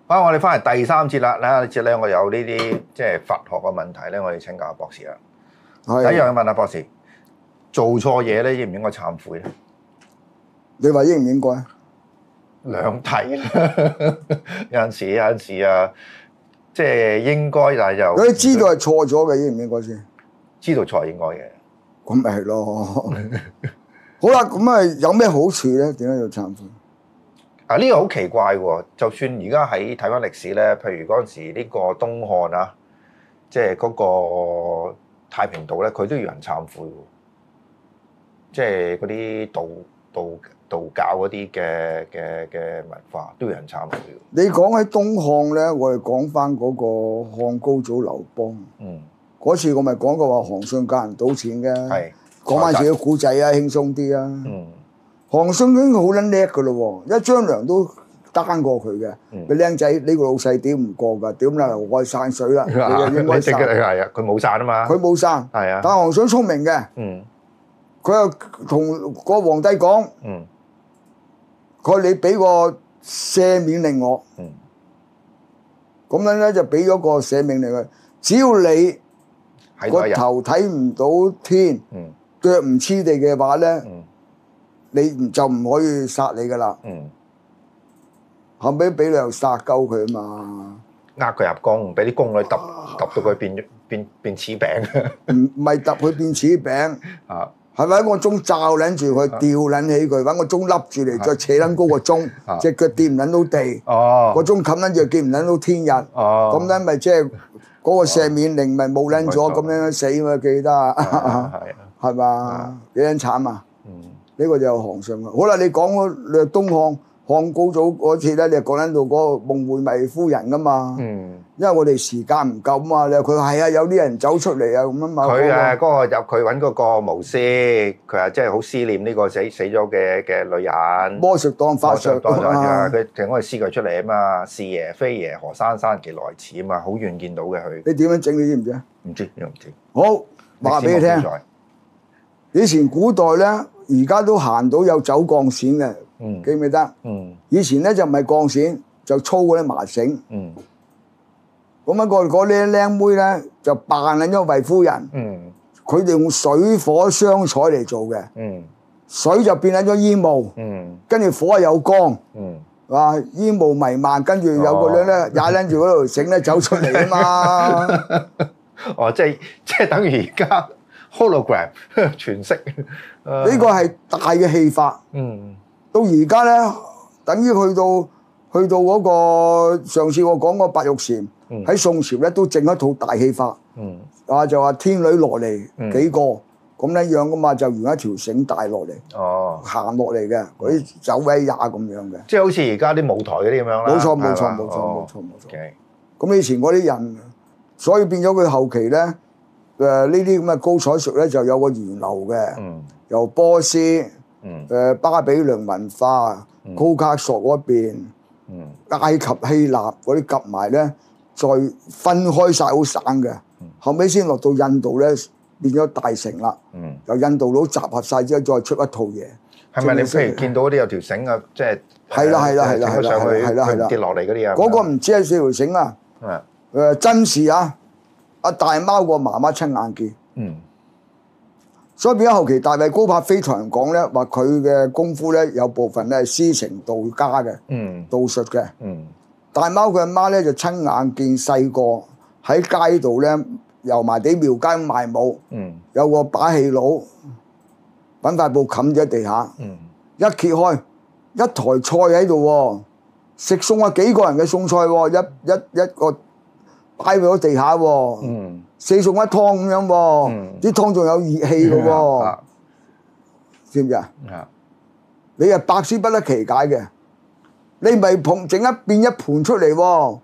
好，我哋翻嚟第三節啦。呢一節咧，我有呢啲即係佛學嘅問題咧，我哋請教下博士啦。第一樣問下博士，做錯嘢咧，應唔應該懺悔咧？ 你話應唔應該？ 兩睇有陣時啊，即係應該，但係就佢知道係錯咗嘅，應唔應該先？ 知道錯應該嘅， 咁咪係咯。好啦，咁啊有咩好處咧？點解要懺悔？ 啊呢個好奇怪喎！就算而家喺睇翻歷史咧，譬如嗰陣時呢個東漢啊，即係嗰個太平道咧，佢都要人懺悔喎。即係嗰啲道教嗰啲嘅文化都要人懺悔。 你講喺東漢咧，我哋講翻嗰個漢高祖劉邦。嗰次我咪講過話，韓信教人賭錢嘅。係。講翻自己古仔啊，輕鬆啲啊。韓信已經好撚叻噶咯喎，一張糧都單過佢嘅。個僆仔呢個老細屌唔過㗎，屌啦我散水啦，你就應該散。 係啊，佢冇散啊嘛。 佢冇散。係啊。但係韓信聰明嘅。佢又同個皇帝講。佢話你俾個赦免令我。咁樣咧就俾咗個赦免令佢，只要你個頭睇唔到天，腳唔黐地嘅話咧。你就唔可以殺你噶啦，後尾俾你又殺鳩佢啊嘛， 呃佢入宮，俾啲宮女揼到佢變柿餅， 唔係揼佢變柿餅，係咪？揾個鐘罩撚住佢，吊撚起佢，揾個鐘笠住嚟，再扯撚高個鐘，隻腳掂唔撚到地，個鐘冚撚住見唔撚到天日，咁咧咪即係嗰個赦免令咪冇撚咗，咁樣死嘛記得啊，係嘛？幾撚慘啊！呢個就有韓信啦。好啦，你講嗰東漢高祖嗰次咧，你係講緊到嗰個夢回迷夫人噶嘛？因為我哋時間唔夠嘛。你話佢係啊，有啲人走出嚟啊咁啊嘛。 佢啊，嗰個有佢揾嗰個巫師，佢係真係好思念呢個死咗嘅女人。 魔術當法術啊！ 佢請我哋詩佢出嚟啊嘛。是爺非爺何珊珊其來遲啊嘛，好遠見到嘅佢。 你點樣整？你知唔知啊？ 唔知，又唔知。 好，話俾你聽。以前古代咧，而家都行到有走鋼線嘅，記唔記得？以前咧就唔係鋼線，就粗嗰啲麻繩。咁啊，嗰啲靚妹咧就扮緊咗衛夫人。佢哋用水火相彩嚟做嘅。水就變緊咗煙霧。跟住火有光。哇！煙霧彌漫，跟住有個女咧踩撚住嗰條繩咧走出嚟啊嘛。 哦，即係等於而家。hologram 全息， 呢個係大嘅戲法。到而家咧，等於去到嗰個上次我講個白玉禪喺宋朝咧都整一套大戲法。就話天女落嚟幾個咁樣樣噶嘛，就沿一條繩帶落嚟，行落嚟嘅嗰啲走位也咁樣嘅。 即係好似而家啲舞台嗰啲咁樣啦。 冇錯。咁以前嗰啲人，所以變咗佢後期咧。呢啲咁嘅高彩術咧就有個源流嘅，由波斯、巴比倫文化、高加索嗰邊、埃及、希臘嗰啲夾埋咧，再分開晒好散嘅，後尾先落到印度咧變咗大成啦。由印度佬集合晒之後，再出一套嘢。 係咪你譬如見到嗰啲有條繩啊，即係係啦， 跌落嚟嗰啲啊？ 嗰個唔止係四條繩啊，真事啊！阿大貓個媽媽親眼見，所以變咗後期大衛高柏飛同人講咧，話佢嘅功夫咧有部分咧係師承道家嘅，道術嘅。大貓佢阿媽咧就親眼見細個喺街度咧油麻地廟街賣舞，有個把戲佬揾塊布冚咗喺地下，一揭開一台菜喺度喎，食餸啊幾個人嘅餸菜喎，一個。擺喺地下喎，四餸一湯咁樣喎，啲湯仲有熱氣嘅喎，知唔知啊？你係百思不得其解嘅，你咪整變一盤出嚟喎。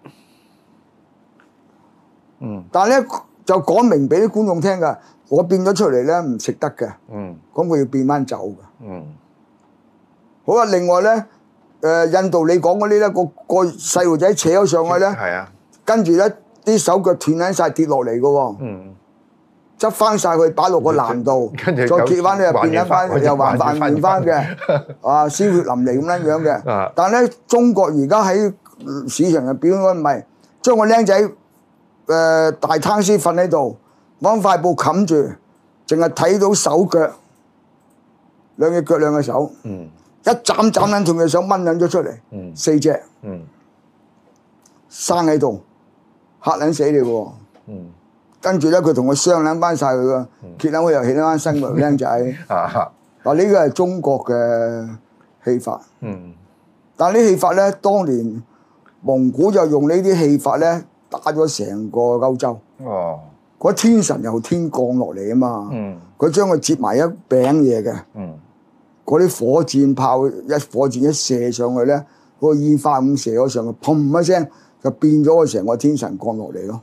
但係咧就講明俾啲觀眾聽㗎，我變咗出嚟咧唔食得嘅，咁佢要變翻走嘅。好啦，另外咧，印度你講嗰啲咧，個細路仔扯咗上去咧，跟住咧。啲手腳斷緊晒跌落嚟嘅喎，執翻晒佢擺落個籃度，再揭翻咧又變翻，又還原翻嘅，鮮血淋漓咁樣嘅。但係咧，中國而家喺市場入表演唔係將個僆仔大攤屍瞓喺度，揾塊布冚住，淨係睇到手腳，兩隻腳兩隻手，一斬撚同隻手掹撚咗出嚟，4隻，生喺度，嚇撚死你喎！跟住咧，佢同我商量翻晒佢嘅，揭撚佢又起得翻身個僆仔。嗱，呢個係中國嘅戲法。但係呢戲法咧，當年蒙古就用呢啲戲法咧打咗成個歐洲。嗰天神由天降落嚟啊嘛，佢將佢接埋一餅嘢嘅。嗰啲火箭炮火箭一射上去咧，嗰個煙花咁射咗上去，砰一聲就變咗個成個天神降落嚟咯。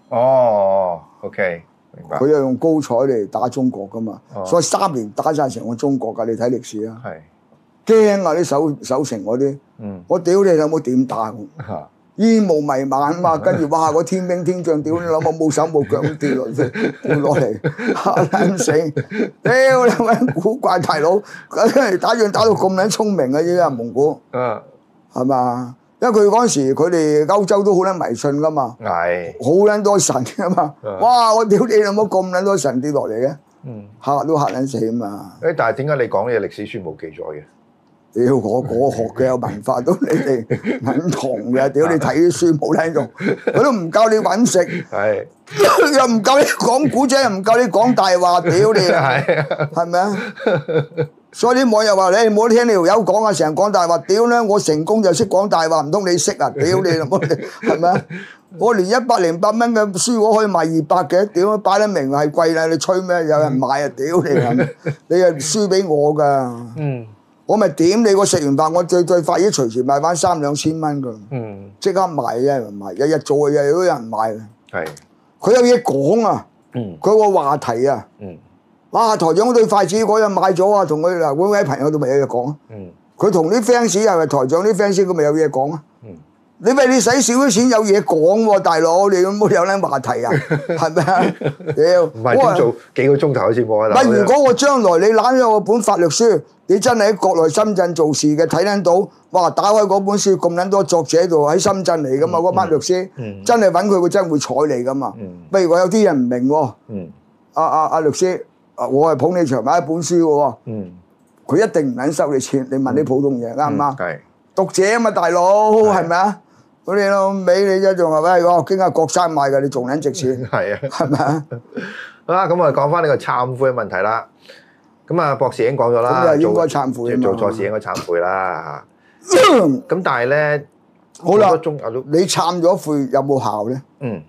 OK， 明白。 佢又用高彩嚟打中國噶嘛，所以3年打晒成個中國噶。你睇歷史啊，驚啊！啲守城嗰啲，我屌你有冇點打？煙霧彌漫啊嘛，跟住哇個天兵天將，屌你諗我冇手冇腳咁跌落嚟，嚇撚死！屌你揾古怪大佬，打仗打到咁撚聰明嘅依家蒙古，係嘛？因為佢嗰陣時佢哋歐洲都好撚迷信噶嘛，好撚多神噶嘛，哇！我屌你有冇咁撚多神跌落嚟嘅？嚇都嚇撚死啊嘛！ 但係點解你講嘅歷史書冇記載嘅？ 屌我學嘅有文化都你哋唔同嘅，屌你睇啲書冇睇到，佢都唔教你揾食，又唔教你講古仔，又唔教你講大話，屌你，係咪啊？所以啲網友話你冇聽你條友講啊，成日講大話，屌咧我成功就識講大話，唔通你識啊？屌你，係咪啊？我連108蚊嘅書我可以賣200嘅，屌擺得明係貴啦，你吹咩？有人買啊？屌你，你係輸俾我㗎。我咪點你？我食完飯，我最快啲隨時賣翻3、2千蚊㗎，即刻賣啫，賣日日做嘅嘢都有人買嘅。佢有嘢講啊，佢個話題啊，哇！台長對筷子嗰日買咗啊，同佢嗱嗰位朋友都咪有嘢講啊。佢同啲 fans 又係台長啲 fans，佢咪有嘢講啊。你咪你使少啲錢有嘢講喎，大佬，你有冇有撚話題啊？係咪啊？屌， 唔係點做幾個鐘頭嘅節目啊？ 嗱，如果我將來你攬咗我本法律書，你真係喺國內深圳做事嘅，睇撚到，哇！打開嗰本書咁撚多作者喺度喺深圳嚟噶嘛，嗰班律師真係揾佢，佢真係會睬你噶嘛。不如我有啲人唔明喎，阿律師，我係捧你場買一本書嘅喎，佢一定唔撚收你錢。你問啲普通嘢啱唔啱？讀者啊嘛，大佬係咪啊？嗰啲老尾你一仲係咪？我經阿郭生買嘅，你仲撚值錢？係咪啊？ 好啦，咁我哋講翻呢個懺悔嘅問題啦。咁啊，博士已經講咗啦， 咁就應該懺悔啊嘛。 做錯事應該懺悔啦。咁但係咧， 好啦，你懺咗悔有冇效咧？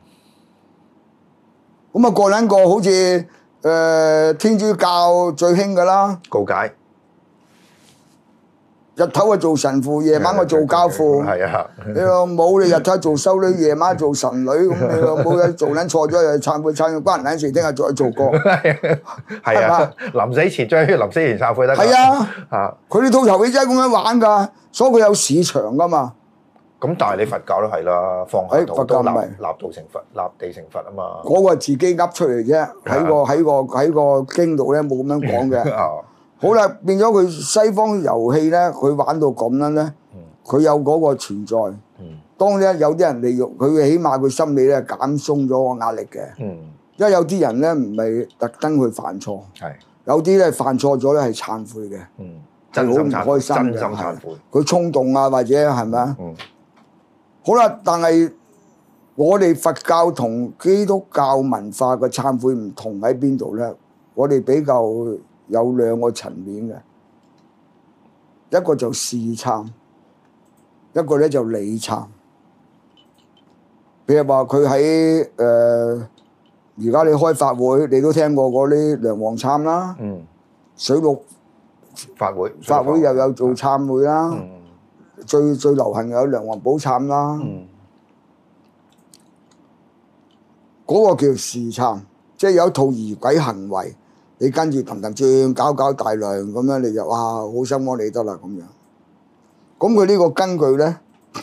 咁啊，個撚個好似天主教最興噶啦， 告解。 日頭啊做神父，夜晚我做教父。你老母你日頭做修女，夜晚做神女，咁你老母做撚錯咗又懺悔，關人撚事，聽日再做過。 係啊，臨死前懺悔得。 係啊，佢哋套頭戲真係咁樣玩㗎，所以佢有市場㗎嘛。 咁但係你佛教都係啦，放下屠刀立地成佛啊嘛。嗰個係自己噏出嚟啫，喺個經度咧冇咁樣講嘅。好啦，變咗佢西方遊戲咧，佢玩到咁樣咧，佢有嗰個存在。當咧有啲人利用佢，起碼佢心理咧減鬆咗個壓力嘅。因為有啲人咧唔係特登去犯錯，有啲咧犯錯咗咧係懺悔嘅，真好唔開心嘅。真心懺悔，佢衝動啊，或者係咪啊？好啦，但係我哋佛教同基督教文化嘅懺悔唔同喺邊度咧？我哋比較有2個層面嘅，一個就事懺，一個咧就理懺。譬如話佢喺而家你開法會，你都聽過嗰啲梁皇懺啦，水陸法會又有做懺悔啦，最流行有梁皇寶懺啦，嗰個叫事懺，即係有一套儀軌行為。你跟住氹氹轉搞大量咁樣，你就哇好心安理得啦咁樣。咁佢呢個根據咧，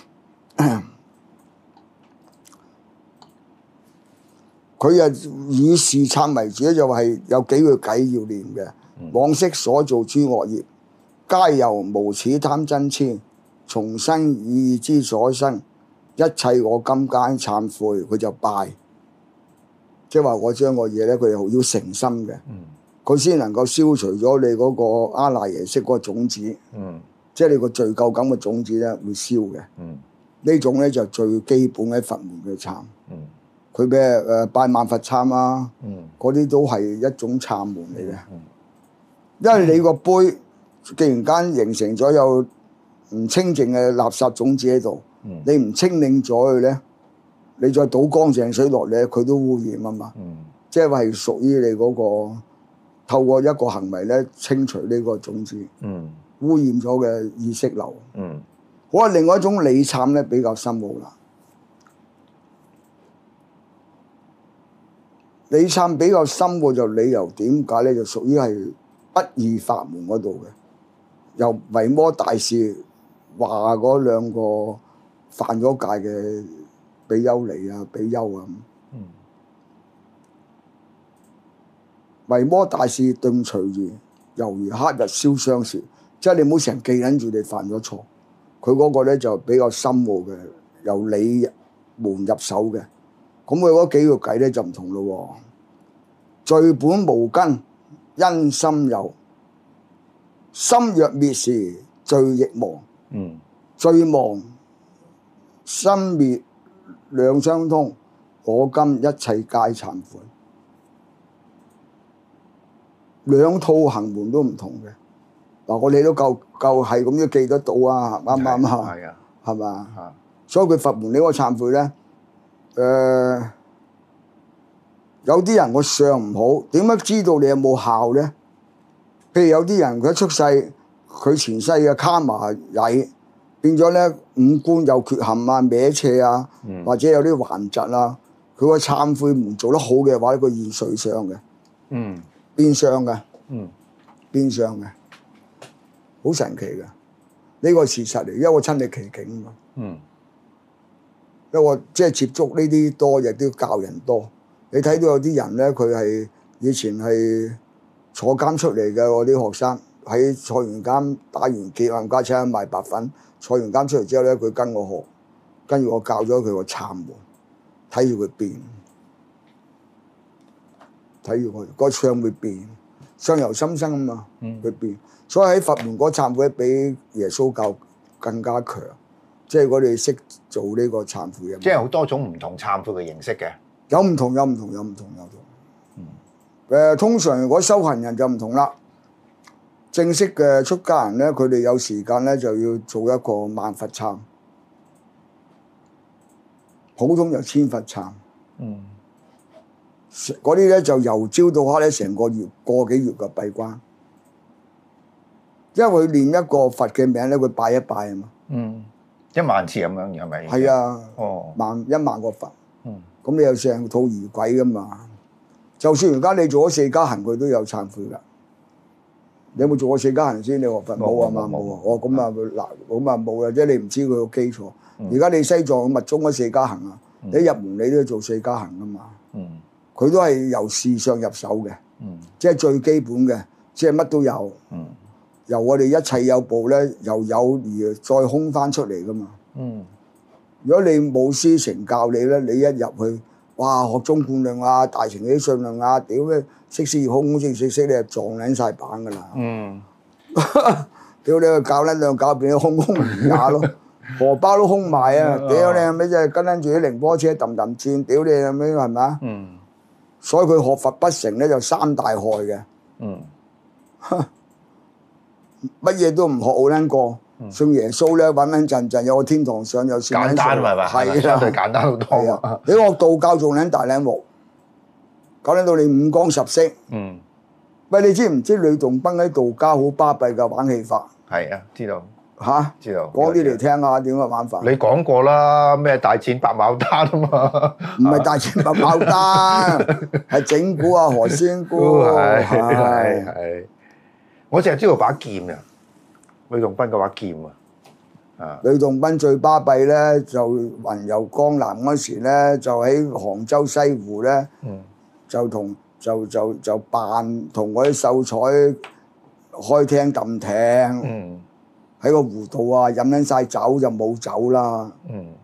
佢啊以事懺為主咧，就係有幾句偈要念嘅。往昔所做諸惡業，皆由無始貪嗔癡，從生以之所生， 一切我今間懺悔，佢就拜，即係話我將個嘢咧，佢又要誠心嘅，佢先能夠消除咗你嗰個阿賴耶識嗰個種子，即係你個罪疚感嘅種子咧會消嘅。呢種咧就最基本嘅佛門嘅懺。佢嘅拜萬佛懺啊，嗰啲都係一種懺門嚟嘅。因為你個杯既然間形成咗有唔清淨嘅垃圾種子喺度，你唔清理咗佢咧，你再倒乾淨水落嚟，佢都污染啊嘛。即係話係屬於你嗰個透過一個行為咧清除呢個種子，污染咗嘅意識流。好啊，另外一種理懺咧比較深奧啦。理懺比較深嘅就理由點解咧？就屬於係不二法門嗰度嘅。由維摩大師話嗰兩個犯咗戒嘅比丘尼啊、比丘啊，維摩大師頓隨緣，猶如黑日燒傷時，即係你唔好成日記緊住你犯咗錯。佢嗰個咧就比較深奧嘅，由理門入手嘅。咁佢嗰幾個計咧就唔同咯喎。罪本無根，因心有。心若滅時，罪亦亡。罪亡、心滅兩相通。我今一切皆懺悔。兩套行門都唔同嘅。嗱，我哋都夠係咁樣記得到啊，啱唔啱啊？係啊，係嘛？所以佢佛門呢個懺悔咧，有啲人個相唔好，點樣知道你有冇效咧？譬如有啲人佢一出世，佢前世嘅卡瑪曳，變咗咧五官有缺陷啊、歪斜啊，或者有啲頑疾啊，佢個懺悔唔做得好嘅話，佢現瑞相嘅，變相嘅，變相嘅。好神奇嘅，呢個事實嚟，因為我親歷其境嘛。因為我即係接觸呢啲多，亦都要教人多。你睇到有啲人咧，佢係以前係坐監出嚟嘅，我啲學生喺坐完監打完劫，冚家鏟賣白粉，坐完監出嚟之後咧，佢跟我學，跟住我教咗佢個懺門，睇住佢變，睇住佢個相會變，相由心生啊嘛，佢變。所以喺佛門嗰懺悔比耶穌教更加強，即係我哋識做呢個懺悔嘅。 即係好多種唔同懺悔嘅形式嘅。 有唔同。通常如果修行人就唔同啦。正式嘅出家人咧，佢哋有時間咧就要做一個萬佛懺，普通就千佛懺。嗰啲咧就由朝到黑咧，成個月個幾月嘅閉關。因為佢念一個佛嘅名咧，佢拜一拜啊嘛。 1萬次咁樣，係咪？ 係啊。1萬個佛。咁你有成套儀軌噶嘛？就算而家你做咗四加行，佢都有懺悔噶。你有冇做過四加行先？你學佛冇啊嘛？冇啊。咁啊咁啊冇啦，即係你唔知佢個基礎。而家你西藏密宗嗰四加行啊，你入門你都要做四加行噶嘛。佢都係由事上入手嘅，即係最基本嘅，即係乜都有。由我哋一切有部咧，由有而再空翻出嚟噶嘛。如果你冇師承教你咧，你一入去，哇，學中觀量啊、大乘起信量啊，屌咧，識師空識，你就撞撚晒板噶啦。屌你個教撚兩教變咗空空如也咯，荷包都空埋啊！屌你咪即係跟撚住啲寧波車揼揼轉，屌你咁樣係咪？所以佢學佛不成咧，就三大害嘅。乜嘢都唔學好撚過，信耶穌咧穩穩陣陣有個天堂上有算撚數， 簡單係咪？係相對簡單好多啊！ 你學道教仲撚大撚鑊，搞撚到你五光十色。喂，你知唔知呂洞賓喺道家好巴閉嘅玩戲法？係啊，知道嚇，知道。講啲嚟聽下點樣玩法。你講過啦，咩大戰白牡丹啊嘛？唔係大戰白牡丹，係整蠱啊何仙姑。係。我淨係知道把劍啊，呂洞賓嗰把劍啊。呂洞賓最巴閉咧，就雲遊江南嗰時咧，就喺杭州西湖咧，就扮同嗰啲秀才開廳揼艇，喺個湖度啊飲緊晒酒就冇酒啦，冇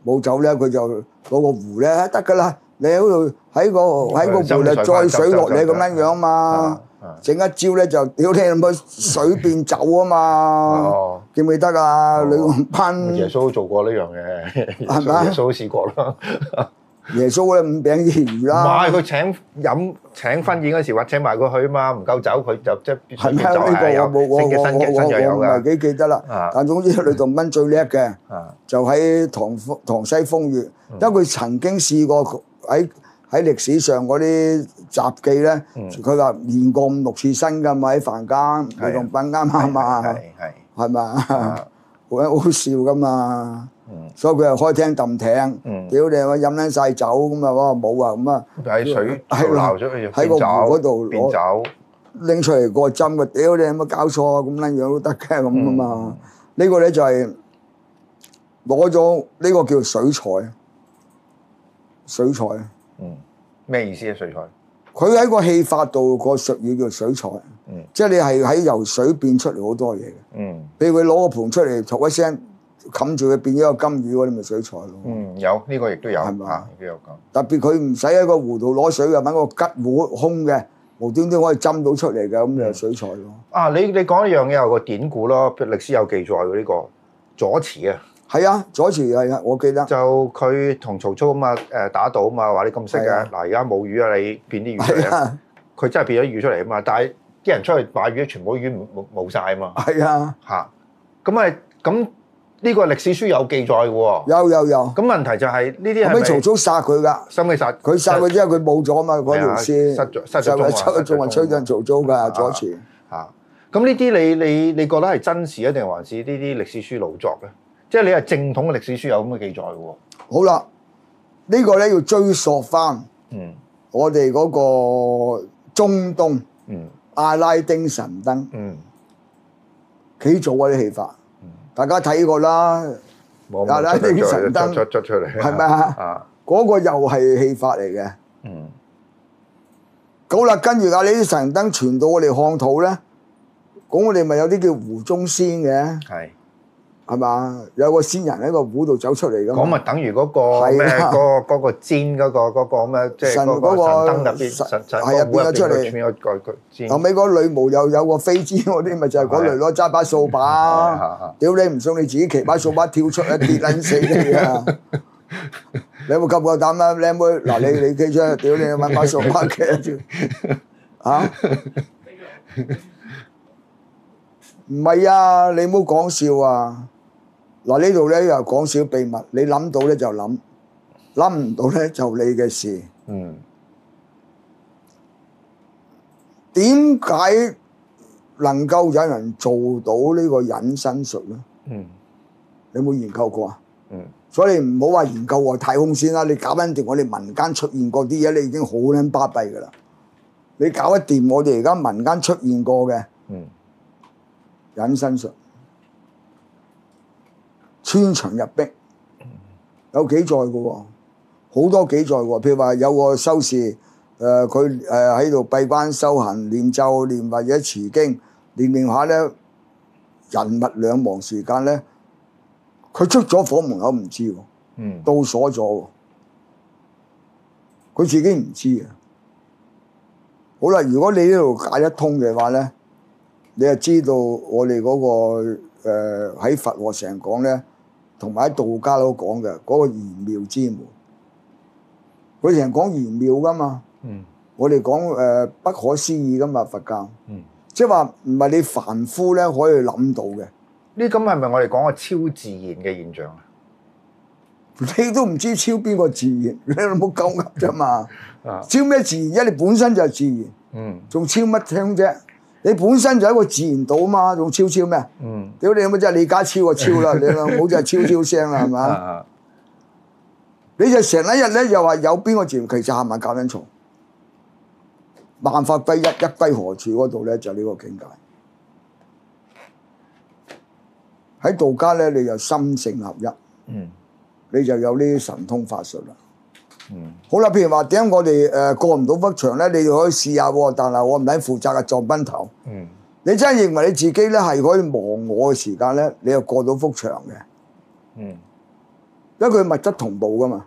冇走咧，佢就攞個壺咧得㗎啦。你喺度喺個壺咧載水落嚟咁樣嘛。整一招咧就屌你咁樣水變酒啊嘛。記唔記得啊？女王班耶穌都做過呢樣嘢， 係咪？ 耶穌都試過啦。 耶穌咧5餅2魚啦。 唔係佢請婚宴嗰時話請埋佢去啊嘛，唔夠酒佢就即係係咩？呢個我唔係幾記得啦。但總之呂洞賓最叻嘅就喺塘西風月，因為佢曾經試過喺歷史上嗰啲雜記咧，佢話練過5、6次身㗎嘛喺凡間，呂洞賓啱啱嘛，係咪？好笑㗎嘛。所以佢又開廳揼艇，屌你話飲撚曬酒咁啊！哇冇啊咁啊！ 喺水撈咗喺個湖嗰度變酒， 拎出嚟個針嘅，屌你有冇搞錯啊？咁撚樣都得嘅咁啊嘛！呢個咧就係攞咗呢個叫水彩，水彩。 咩意思啊？水彩？ 佢喺個戲法度個術語叫水彩，即係你係喺由水變出嚟好多嘢嘅。譬如佢攞個盤出嚟，突一聲。冚住佢變咗個金魚嗰啲咪水彩咯。 有呢個亦都有， 係嘛？ 亦都有講。 特別佢唔使喺個湖度攞水嘅，揾個吉壺空嘅，無端端可以斟到出嚟嘅，咁就水彩咯。 啊，你講一樣嘢有個典故咯，歷史有記載嘅呢個左慈啊。 係啊，左慈係啊，我記得。 就佢同曹操啊嘛，打賭啊嘛，話你咁識嘅，嗱而家冇魚啊，你變啲魚出嚟啊。佢真係變咗魚出嚟啊嘛，但係啲人出去買魚，全部魚冇曬啊嘛。 係啊。 嚇，咁。呢個歷史書有記載嘅喎， 有。咁問題就係呢啲係咪？ 後尾曹操殺佢㗎， 收尾殺佢殺佢之後，佢冇咗嘛嗰條線， 失咗仲話吹進曹操㗎左慈。 嚇，咁呢啲你覺得係真事啊，定還是呢啲歷史書老作嘅？即係你係正統嘅歷史書有咁嘅記載嘅喎。 好啦，呢個咧要追溯翻，我哋嗰個中東，阿拉丁神燈，幾早嗰啲戲法。大家睇過啦，阿拉丁神燈出嚟， 係咪啊？嗰個又係戲法嚟嘅。好啦，跟住阿拉丁神燈傳到我哋漢土咧，咁我哋咪有啲叫湖中仙嘅，係嘛？有個仙人喺個湖度走出嚟㗎嘛。 咁咪等於嗰個咩？嗰個尖嗰個咩？即係嗰個神燈入邊， 係啊，變咗出嚟。後尾嗰個女巫又有個飛尖嗰啲，咪就係嗰類咯，揸把掃把。屌你唔信你自己騎把掃把跳出一跌撚死你啊！你有冇夠膽啊，靚妹？嗱，你企出，屌你揾把掃把騎住嚇？唔係啊，你唔好講笑啊！嗱，呢度咧又講少秘密，你諗到咧就諗，諗唔到咧就你嘅事。點解能夠有人做到呢個隱身術咧？你有冇研究過啊？所以唔好話研究外太空先啦，你搞緊掂我哋民間出現過啲嘢，你已經好撚巴閉噶啦。你搞得掂我哋而家民間出現過嘅隱身術。穿牆入壁有記載嘅喎，好多記載喎。譬如話有個修士，佢喺度閉關修行，念咒念或者持經，念下咧，人物兩忘時間咧，佢出咗房門口唔知喎，到鎖咗喎，佢自己唔知啊。好啦，如果你呢度解得通嘅話咧，你就知道我哋嗰個喺佛學成日講咧。同埋喺道家都講嘅嗰個玄妙之門，佢成日講玄妙噶嘛。我哋講不可思議噶嘛，佛教。即係話唔係你凡夫咧可以諗到嘅。 呢咁係咪我哋講個超自然嘅現象啊？ 你都唔知超邊個自然，你都冇夠噏啫嘛。超咩自然？因為你本身就係自然。仲超乜聽啫？你本身就係一個自然島嘛，仲超咩？屌你有冇真係李家超就超啦，你老母就係超聲啦，係嘛？你就成一日咧又話有邊個自然，其實係咪搞緊錯？萬法歸一，一歸何處嗰度咧就呢個境界。喺道家咧，你就心性合一，你就有呢啲神通法術啦。好啦，譬如話點解我哋過唔到幅牆咧？你就可以試下喎，但係我唔使負責嘅撞崩頭。你真係認為你自己咧係可以忘我嘅時間咧，你又過到幅牆嘅。 因為佢物質同步噶嘛。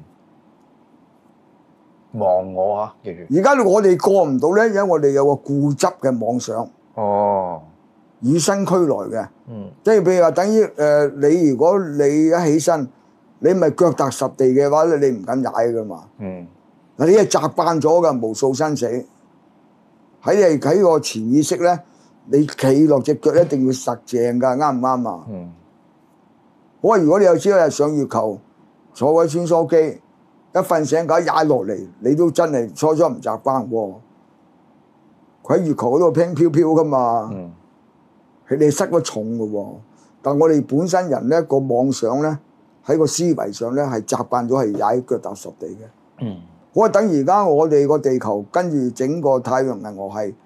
忘我啊，記住。 而家我哋過唔到咧，因為我哋有個固執嘅妄想。 哦， 與生俱來嘅。即係譬如話，等於你如果你一起身，你咪腳踏實地嘅話咧，你唔敢踩噶嘛。嗱，你係習慣咗噶，無數生死。喺個潛意識咧，你企落隻腳一定要實正㗎，啱唔啱啊？好啊！如果你有朝一日上月球，坐位穿梭機，一瞓醒覺踩落嚟，你都真係初初唔習慣喎。佢喺月球嗰度輕飄飄㗎嘛，佢哋塞咗重㗎喎。但我哋本身人咧個妄想咧喺個思維上咧係習慣咗係踩腳踏實地嘅。好啊！等而家我哋個地球跟住整個太陽銀河系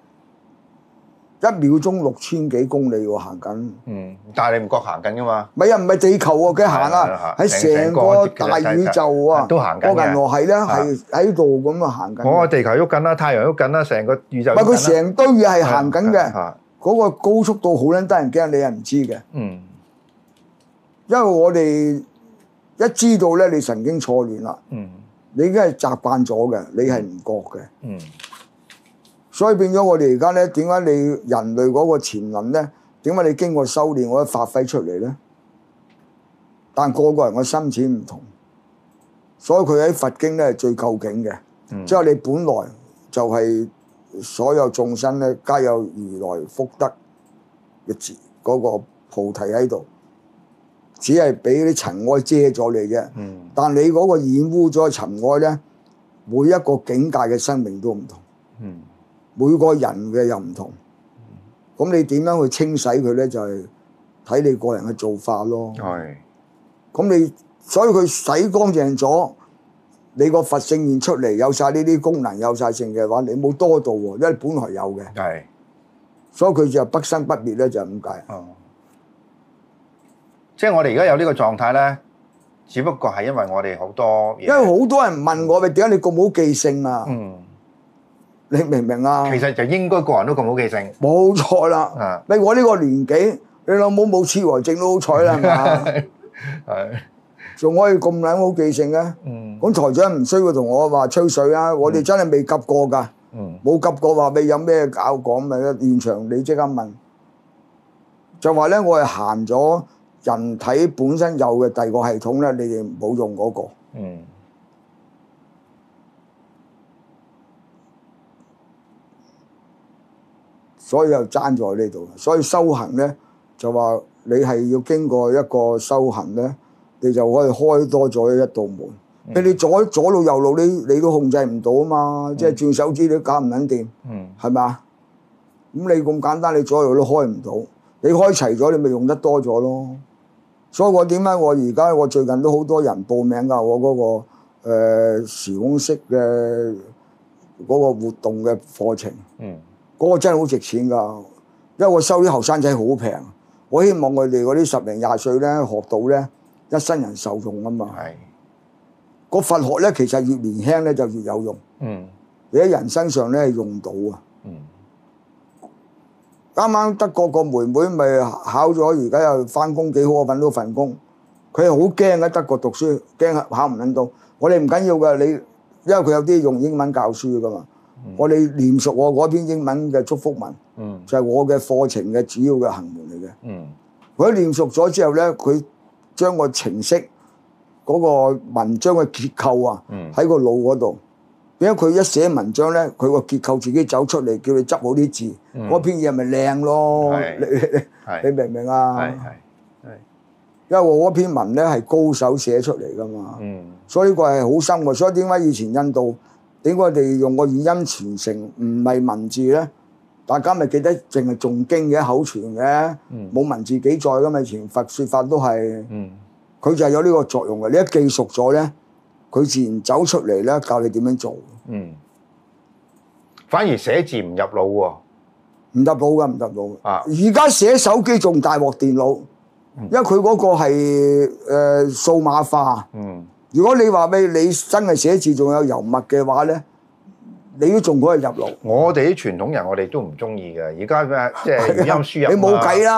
1秒鐘6000幾公里喎行緊。 但係你唔覺行緊噶嘛？ 唔係地球喎，佢行啊，喺成個大宇宙啊， 都行緊嘅。 個銀河系咧係喺度咁啊行緊。 我個地球喐緊啦，太陽喐緊啦，成個宇宙。 唔係佢成堆嘢係行緊嘅，嗰個高速度好撚得人驚，你係唔知嘅。因為我哋一知道咧，你神經錯亂啦。你已經係習慣咗嘅，你係唔覺嘅。所以變咗我哋而家咧，點解你人類嗰個潛能咧？點解你經過修練可以發揮出嚟咧？但個個人嘅深淺唔同，所以佢喺佛經咧係最究竟嘅。即係你本來就係所有眾生咧，皆有如來福德嘅字嗰個菩提喺度。只係俾啲塵埃遮咗你啫，但你嗰個染污咗嘅塵埃咧，每一個境界嘅生命都唔同，每個人嘅又唔同，咁你點樣去清洗佢咧？就係睇你個人嘅做法咯。咁你所以佢洗乾淨咗，你個佛性現出嚟，有晒呢啲功能，有晒性嘅話，你冇多到喎，因為本來有嘅。所以佢就不生不滅咧，就係咁解。 即係我哋而家有呢個狀態咧，只不過係因為我哋好多嘢。 因為好多人問我，點解你咁好記性啊？你明唔明啊？ 其實就應該個人都咁好記性。 冇錯啦。你我呢個年紀，你老母冇痴呆症都好彩啦，係嘛？仲可以咁撚好記性嘅？咁台長唔需要同我話吹水啊！我哋真係未及過㗎，冇及過話你有咩搞講咪現場你即刻問，就話咧我係行咗人體本身有嘅第二個系統咧，你哋唔好用嗰個。所以就爭在呢度。所以修行咧就話你係要經過一個修行咧，你就可以開多咗一道門。你左路右路你都控制唔到啊嘛，即係轉手指你都搞唔撚掂，係咪啊？咁你咁簡單，你左右都開唔到，你開齊咗，你咪用得多咗咯。所以我點解我最近都好多人報名㗎，我嗰個時空式嘅嗰個活動嘅課程，嗰個真係好值錢㗎，因為我收啲後生仔好平，我希望佢哋嗰啲10零20歲咧學到咧一生人受用啊嘛。個佛學咧其實越年輕咧就越有用，你喺人身上咧係用到啊。啱啱德國個妹妹咪考咗，而家又翻工幾好，揾到份工。佢係好驚喺德國讀書，驚考唔撚到。我哋唔緊要㗎，你因為佢有啲用英文教書㗎嘛。我哋念熟我嗰篇英文嘅祝福文，就係我嘅課程嘅主要嘅行門嚟嘅。佢念熟咗之後咧，佢將個程式嗰個文章嘅結構啊，喺個腦嗰度。點解佢一寫文章咧，佢個結構自己走出嚟，叫你執好啲字，嗰篇嘢咪靚咯？你明唔明啊？因為我嗰篇文咧係高手寫出嚟噶嘛，所以呢個係好深嘅。所以點解以前印度點解我哋用個語音傳承唔係文字咧？大家咪記得淨係誦經嘅口傳嘅，冇文字記載噶嘛。以前佛説法都係，佢就係有呢個作用嘅。你一記熟咗咧，佢自然走出嚟咧，教你點樣做。 反而寫字唔入腦喎， 唔入腦㗎，唔入腦。而家寫手機仲大鑊電腦，因為佢嗰個係數碼化。如果你話俾你真係寫字仲有油墨嘅話咧，你都仲可以入腦。 我哋啲傳統人，我哋都唔中意嘅。而家咩即係語音輸入， 你冇計啦。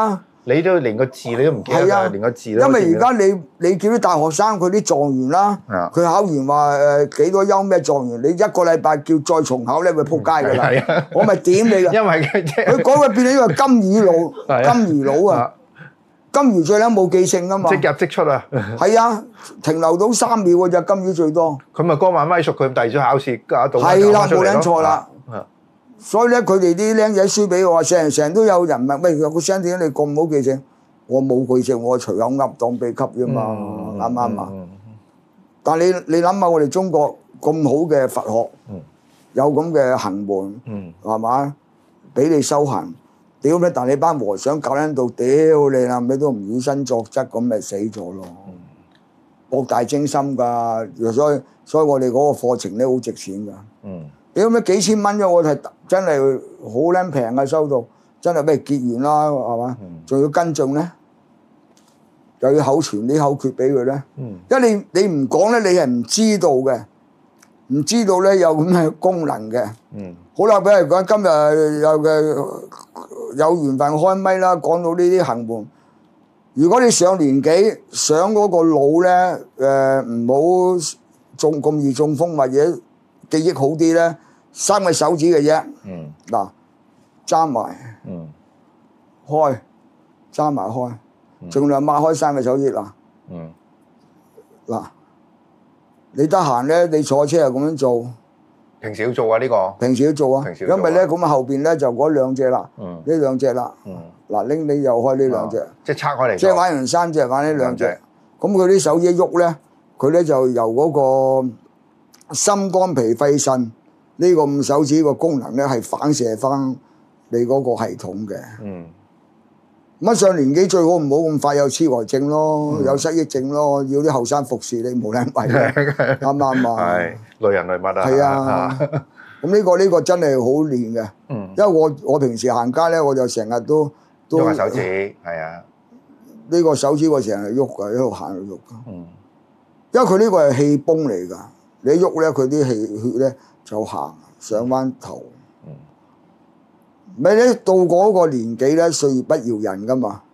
你都連個字你都唔記得㗎，連個字都。 因為而家你叫啲大學生佢啲狀元啦，佢考完話幾多優咩狀元，你一個禮拜叫再重考咧，佢撲街㗎啦。我咪點你㗎？ 因為佢講嘅變咗呢個金魚佬，金魚佬啊！金魚最叻冇記性㗎嘛， 即入即出啊！ 係啊，停留到3秒㗎咋，金魚最多。 佢咪嗰晚咪熟，佢第二咗考試搞到。 係啦，冇撚錯啦。所以咧，佢哋啲僆仔輸俾我，成日都有人問：喂，個聲點解你咁冇記性？我冇記性，我隨口噏當秘笈啫嘛，啱唔啱啊？但係你諗下，我哋中國咁好嘅佛學，有咁嘅行門，係嘛？俾你修行，屌咩？但係你班和尚搞撚到，屌你啦，咩都唔以身作則，咁咪死咗咯！博大精深㗎，所以我哋嗰個課程咧好值錢㗎。屌咩幾千蚊啫？我係真係好撚平嘅收到，真係咩結緣啦，係嘛？仲要跟進咧，又要口傳啲口訣俾佢咧。因為你唔講咧，你係唔知道嘅，唔知道咧有咁嘅功能嘅。好啦，比如講今日有緣分開咪啦，講到呢啲行門。如果你上年紀，想嗰個腦咧，唔好咁易中風或者記憶好啲咧，3個手指嘅啫。嗱，揸埋，開，揸埋開，盡量擘開3個手指嗱。嗱，你得閒咧，你坐車又咁樣做。 平時要做啊呢個。平時要做啊， 因為咧咁後邊咧就嗰2隻啦，呢2隻啦。嗱，拎你又開呢2隻。 即係拆開嚟。即係玩完3隻，玩呢2隻。咁佢啲手指一喐咧，佢咧就由嗰個心肝脾肺腎呢個5手指個功能咧係反射翻你嗰個系統嘅。乜上年紀最好唔好咁快有痴呆症咯，有失憶症咯，要啲後生服侍你冇撚為嘅，啱唔啱啊？係累人累物啊！ 係啊，咁呢個真係好練嘅。因為我平時行街咧，我就成日都喐下手指，係啊。 呢個手指我成日喐㗎，一路行一路喐㗎。因為佢呢個係氣泵嚟㗎，你一喐咧，佢啲血咧就行上翻頭。咪咧到嗰個年紀咧，歲月不饒人噶嘛，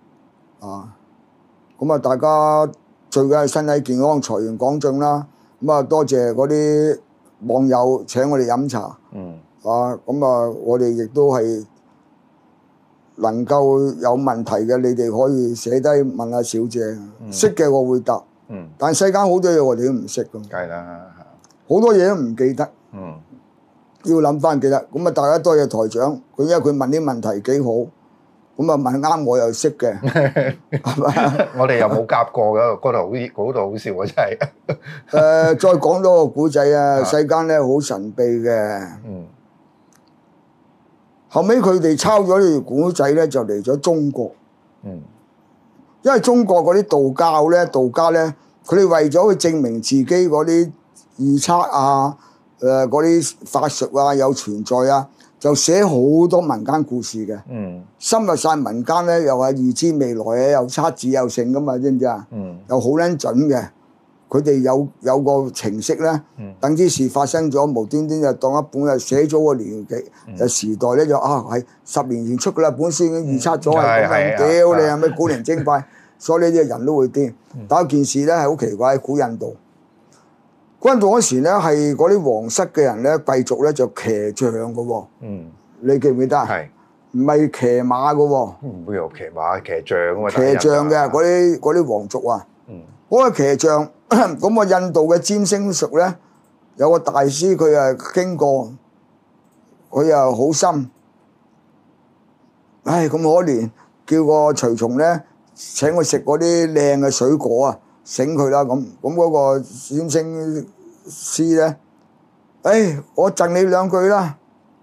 咁啊大家最緊係身體健康，財源廣進啦。咁啊多謝嗰啲網友請我哋飲茶，咁啊我哋亦都係能夠有問題嘅，你哋可以寫低問下小姐，識嘅我會答，但世間好多嘢我哋都唔識㗎， 梗係啦， 好多嘢都唔記得。要諗翻記得，咁啊大家多謝台長，佢因為佢問啲問題幾好，咁啊問啱我又識嘅，係嘛？ 我哋又冇夾過嘅，嗰度好笑啊！真係。 再講多個古仔啊，世間咧好神秘嘅。後尾佢哋抄咗呢條古仔咧，就嚟咗中國。因為中國嗰啲道家咧，佢哋為咗去證明自己嗰啲預測啊。嗰啲法術啊有存在啊，就寫好多民間故事嘅，深入晒民間咧，又係預知未來啊，又測字又成噶嘛，知唔知啊？又好撚準嘅，佢哋有個程式咧，等啲事發生咗，無端端就當一本就寫咗個年紀，就時代咧就係10年前出噶啦，本書已經預測咗係咁樣，屌你係咪古靈精怪？所以呢啲人都會癲。但係件事咧係好奇怪，喺古印度。嗰陣嗰時咧，係嗰啲皇室嘅人咧，貴族咧就騎象嘅喎。你記唔記得啊？係，唔係騎馬嘅喎。 唔會有騎馬，騎象啊嘛。 騎象嘅嗰啲皇族啊。嗰個騎象，咁啊印度嘅占星術咧，有個大師佢啊經過，佢又好心，唉咁可憐，叫個隨從咧請佢食嗰啲靚嘅水果啊，醒佢啦咁。咁嗰個占星師咧，我贈你2句啦，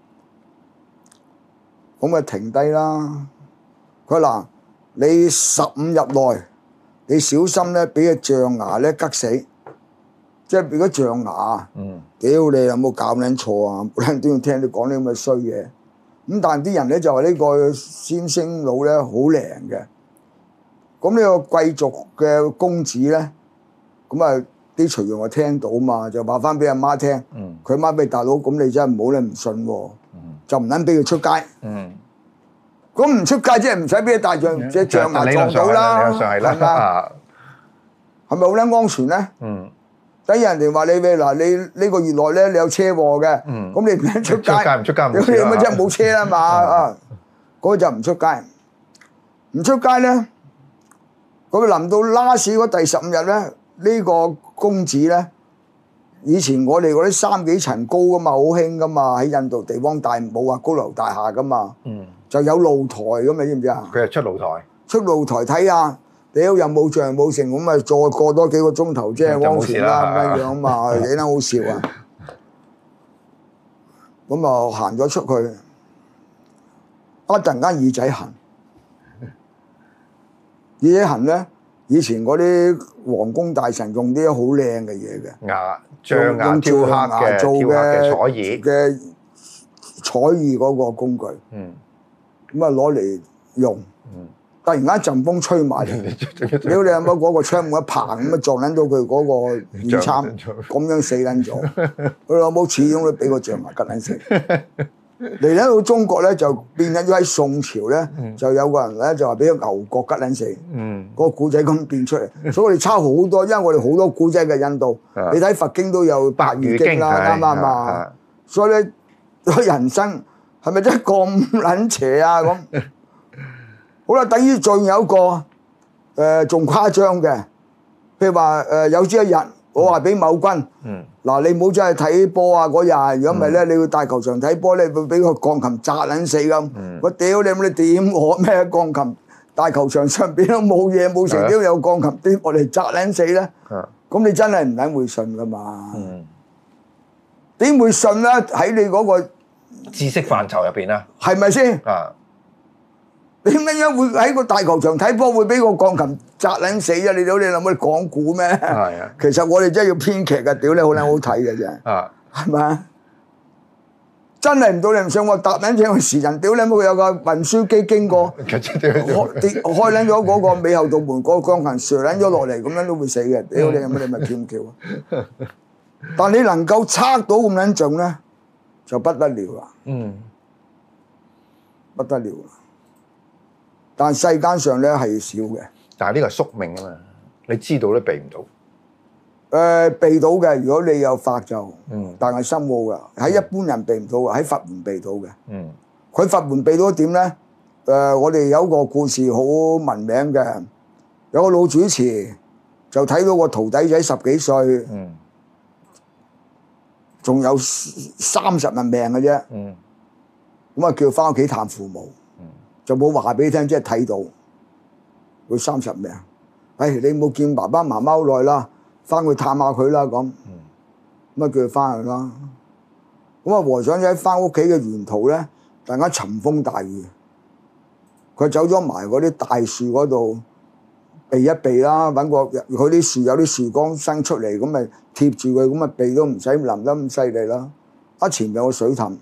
咁啊停低啦。佢話嗱，你15日內，你小心咧，俾個象牙咧拮死，即係俾個象牙。屌你有冇搞撚錯啊？冇撚都要聽你講啲咁嘅衰嘢。咁但係啲人咧就話呢個占星佬咧好靈嘅。咁呢個貴族嘅公子咧，咁啊〜啲隨從就聽到嘛，就話翻俾阿媽聽。佢媽俾大佬，咁你真係唔好咧唔信喎，就唔撚俾佢出街。 咁唔出街即係唔使俾大象隻象牙撞到啦， 理論上係啦， 係咪好撚安全咧？等人哋話你嗱，你呢個月內咧你有車禍嘅，咁你唔使出街， 唔出街唔你乜啫冇車啦嘛啊！嗰就唔出街，唔出街咧，咁臨到拉屎嗰第15日咧，呢個公子咧，以前我哋嗰啲3幾層高噶嘛，好興噶嘛，喺印度地方大冇話高樓大廈噶嘛，就有露台噶嘛，知唔知啊？ 佢係出露台， 出露台睇下。屌又冇象冇成咁咪再過多幾個鐘頭即係安全啦咁樣嘛，幾撚好笑啊！咁啊行咗出去，突然間耳仔痕，耳仔痕咧，以前嗰啲皇宮大臣用啲好靚嘅嘢嘅， 象牙雕刻做嘅彩耳嘅彩耳嗰個工具，咁啊攞嚟用。突然間陣風吹埋嚟，屌你有冇嗰個窗門一棚咁啊撞撚到佢嗰個耳撐，咁樣死撚咗。佢老母始終都俾個象牙吉撚死。嚟到中國咧就變緊咗喺宋朝咧，就有個人咧就話俾個牛角吉撚死。個古仔咁變出嚟，所以我哋抄好多，因為我哋好多古仔嘅印度。你睇佛經都有百喻經啦，啱唔啱啊？所以咧，人生係咪真係咁撚邪啊？咁？好啦，等於仲有一個仲誇張嘅，譬如話有朝一日我話俾某君，嗱你唔好真係睇波啊嗰日，如果唔係咧，你去大球場睇波咧，會俾個鋼琴砸撚死咁。我屌你咁你點我咩鋼琴？大球場上邊都冇嘢冇成，屌有鋼琴點我哋砸撚死咧？咁你真係唔撚會信噶嘛？點會信咧？喺你嗰個知識範疇入邊啊， 係咪先？你點解會喺個大球場睇波會俾個鋼琴砸撚死啊？你諗你諗你講古咩？係啊，其實我哋真係要編劇嘅，屌你好撚好睇嘅啫，係咪？真係唔到你唔信我搭撚請個時人，屌你冇有個運輸機經過，開撚咗嗰個尾後道門，個鋼琴瀡撚咗落嚟，咁樣都會死嘅，屌你有乜你咪跳唔跳啊？但你能夠測到咁撚準咧，就不得了啦，不得了啦。但世間上咧係少嘅， 但係呢個係宿命啊嘛，你知道都避唔到。 避到嘅，如果你有法就，但係深奧噶，喺一般人避唔到嘅，喺佛門避到嘅。佢佛門避到點咧？我哋有個故事好聞名嘅，有個老主持就睇到個徒弟仔10幾歲，仲有30日命嘅啫，咁啊叫翻屋企探父母。就冇話俾你聽，即係睇到佢30命。你冇見爸爸媽媽好耐啦，翻去探下佢啦咁。咁啊叫佢翻去啦。咁啊和尚仔翻屋企嘅沿途咧，突然間尋風大雨，佢走咗埋嗰啲大樹嗰度避一避啦，揾個佢啲樹有啲樹幹伸出嚟，咁咪貼住佢，咁啊避都唔使淋得咁犀利啦。前面有個水凼。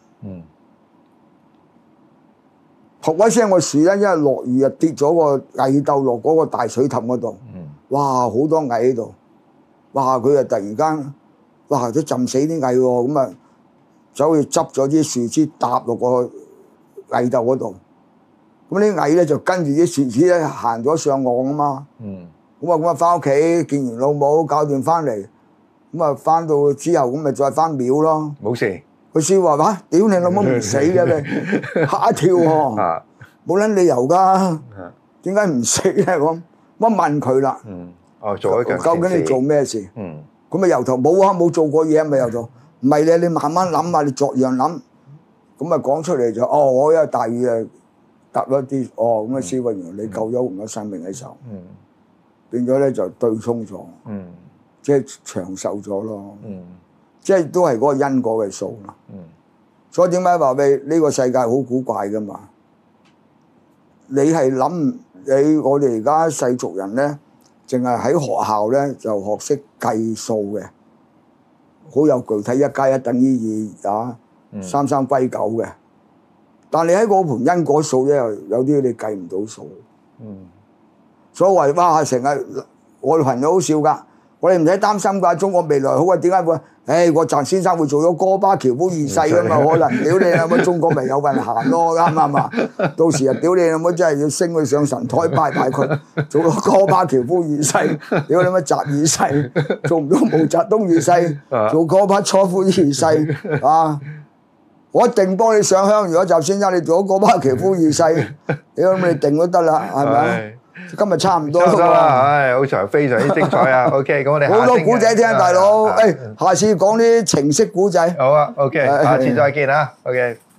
撲一聲個樹咧，因為落雨啊，跌咗個蟻竇落嗰個大水凼嗰度。哇，好多蟻喺度。哇，佢啊突然間，哇都浸死啲蟻喎，咁啊走去執咗啲樹枝搭落個蟻竇嗰度。咁啲蟻咧就跟住啲樹枝咧行咗上岸啊嘛。咁啊翻屋企見完老母搞掂翻嚟，咁啊翻到之後咁咪再翻廟咯。冇事。佢笑話哇！屌你老母唔死嘅你，嚇一跳喎，冇撚理由㗎，點解唔死咧咁？我問佢啦，做一件究竟你做咩事？咁咪由頭冇啊，冇做過嘢咪由頭，唔係咧，你慢慢諗啊，你逐樣諗，咁啊講出嚟就我因為大雨啊揼咗啲，咁啊師傅原來你救咗我嘅生命喺手，變咗咧就對沖咗，即係長壽咗咯。即係都係嗰個因果嘅數啦。所以點解話俾呢個世界好古怪噶嘛？你係諗我哋而家世俗人咧，淨係喺學校咧就學識計數嘅，好有具體1+1等於2啊，3歸9嘅。但你喺嗰盤因果數咧，有啲你計唔到數。所謂哇，成日我朋友好笑噶。 我哋唔使擔心㗎，中國未來好啊！點解會？郭澤先生會做咗戈巴喬夫二世㗎嘛？可能屌你老母，中國咪有運行咯，啱唔啱啊？到時啊，屌你老母，真係要升佢上神台拜拜佢，做咗戈巴喬夫二世，屌你乜澤二世，做唔到毛澤東二世，做戈巴初夫二世啊！我一定幫你上香。如果習先生你做咗戈巴喬夫二世，屌你定都得啦，係咪啊？今日差唔多啦，唉，好長，非常之精彩啊！OK， 咁我哋好多古仔聽，大佬，下次講啲情色古仔。 好啊，OK，下次再見啊，OK。